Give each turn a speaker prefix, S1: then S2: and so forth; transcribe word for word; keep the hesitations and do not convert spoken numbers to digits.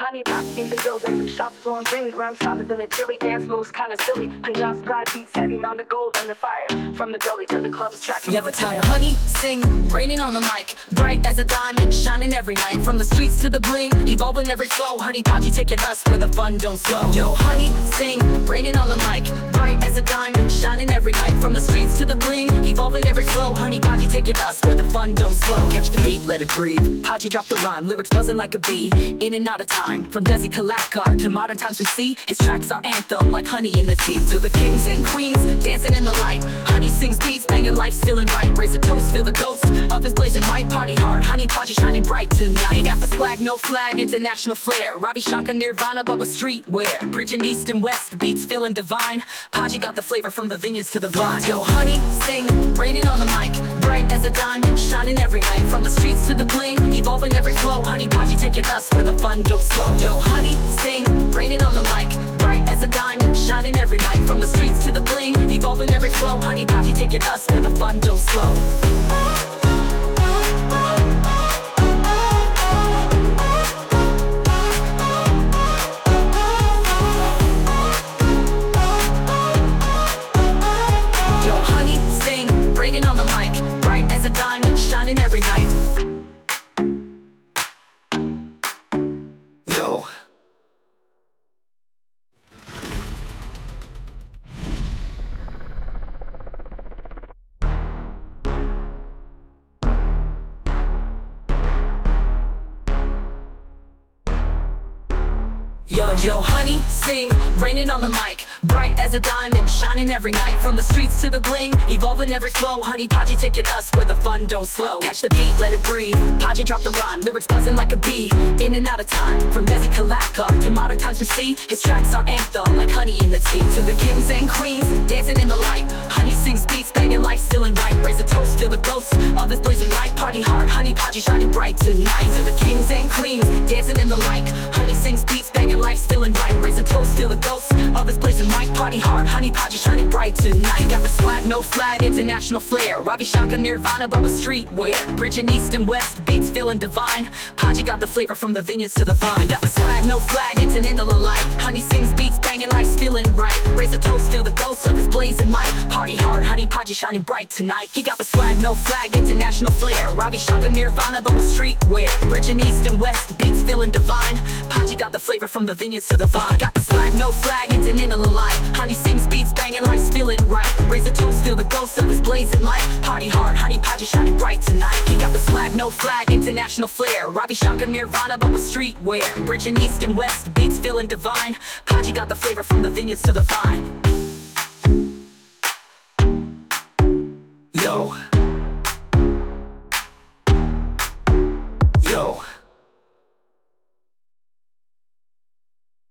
S1: honey pop in the building. Shots blowing green, rhymes solid than a chili. Dance moves kinda silly. Punjab sky beats heavy on the gold and the fire. From the gully to the club's track.
S2: Never tire. Honey, sing, raining on the mic. Bright as a diamond, shining every night. From the streets to the bling, evolving every flow. Honey Podgy taking us where the fun don't slow. Yo, honey, sing, raining on the mic. Bright as a diamond, shining every night. From the streets to the bling, evolving every flow. Honey Podgy taking us where the fun don't slow. Catch the beat, let it breathe. Podgy drop the rhyme, lyrics buzzing like a bee. In and out of time, from Desi Kalakar to modern times we see. His tracks are anthem like honey in the tea. To the kings and queens, dancing in the light. Honey sings beats, banging life, feeling right. Raise a toast, feel the ghost of his blazing white. Party hard, honey Podgy shining bright tonight. Got the swag, no flag, international flair. Ravi Shankar, Nirvana, but with streetwear. Bridging east and west, beats feeling divine. Podgy got the flavor from the vineyards to the vine. Yo, honey, sing, raining on the mic. Bright as a diamond, shining every night. From the streets to the bling, evolving every flow. Honey Podgy taking us where the fun don't slow. Yo, honey, sing, raining on the mic. Bright as a diamond, shining every night. From the streets to the bling, evolving every flow. Honey Podgy taking us where the fun don't slow. Raining on the mic, bright as a diamond, shining every night. Yo. Yo, yo, honey, sing, raining on the mic. Bright as a diamond, shining every night. From the streets to the bling, evolving every flow. Honey Podgy taking us where the fun don't slow. Catch the beat, let it breathe. Podgy drop the rhyme, lyrics buzzing like a bee. In and out of time, from Desi Kalakar to modern times we see. His tracks are anthem like honey in the tea. To the kings and queens, dancing in the light. Honey sings beats, banging life, still and right. Raise a toast, feel the ghost of this blazing light. Party hard, honey Podgy shining bright tonight. To the kings and queens, dancing in the light. Honey sings beats, banging life, still and right. Raise a toast, feel the ghost of this blazing light. Party hard, honey Podgy shining bright tonight. Got the swag, no flag, international flair. Ravi Shankar, Nirvana, but with streetwear. Bridging east and west, beats feeling divine. Podgy got the flavor from the vineyards to the vine. Got the swag, no flag, international light. Honey sings beats, banging life, feeling right. Raise a toast, feel the ghost of his blazing light. Party hard, honey Podgy shining bright tonight. He got the swag, no flag, international flair. Ravi Shankar, Nirvana, but with streetwear. Bridging east and west, beats feeling divine. Podgy got the flavor from the vineyards to the vine. Got the swag, no flag, international light. Honey sings beats, banging life, feeling right. Raise a toast, feel the ghost of his blazing light. Party hard, honey Podgy shining bright tonight. He got the swag, no flag, international flair. Ravi Shankar, Nirvana, but with streetwear. Bridging east and west, beats feeling divine. Podgy got the flavor from the vineyards to the vine. Yo. Yo.